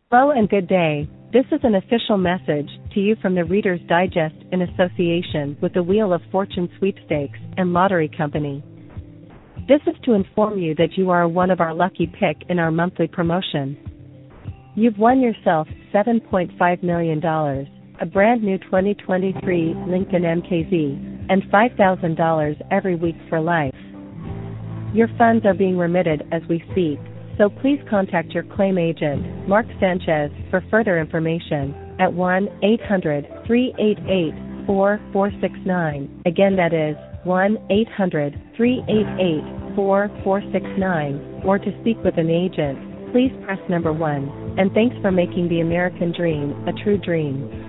Hello and good day. This is an official message to you from the Reader's Digest in association with the Wheel of Fortune Sweepstakes and Lottery Company. This is to inform you that you are one of our lucky pick in our monthly promotion. You've won yourself $7.5 million, a brand new 2023 Lincoln MKZ, and $5,000 every week for life. Your funds are being remitted as we speak, so please contact your claim agent, Mark Sanchez, for further information at 1-800-388-4469. Again, that is 1-800-388-4469, or to speak with an agent, please press number 1. And thanks for making the American dream a true dream.